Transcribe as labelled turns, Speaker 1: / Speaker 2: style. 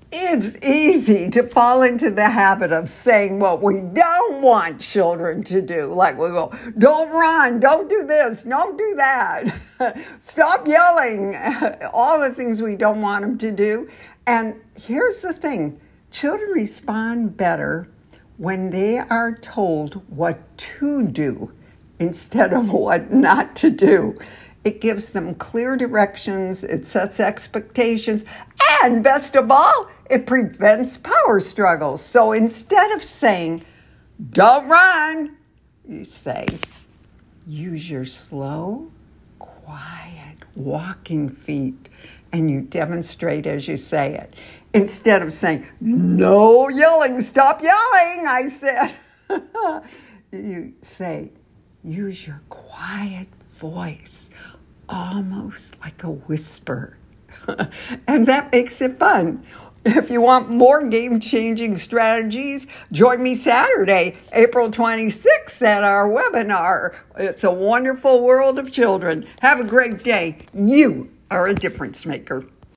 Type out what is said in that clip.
Speaker 1: It's easy to fall into the habit of saying what we don't want children to do. Like we go, don't run, don't do this, don't do that. Stop yelling, all the things we don't want them to do. And here's the thing, children respond better when they are told what to do instead of what not to do. It gives them clear directions, it sets expectations, and best of all, it prevents power struggles. So instead of saying, don't run, you say, use your slow, quiet, walking feet, and you demonstrate as you say it. Instead of saying, no yelling, stop yelling, I said, you say, use your quiet voice, almost like a whisper. And that makes it fun. If you want more game-changing strategies, join me Saturday, April 26th at our webinar. It's a wonderful world of children. Have a great day. You are a difference maker.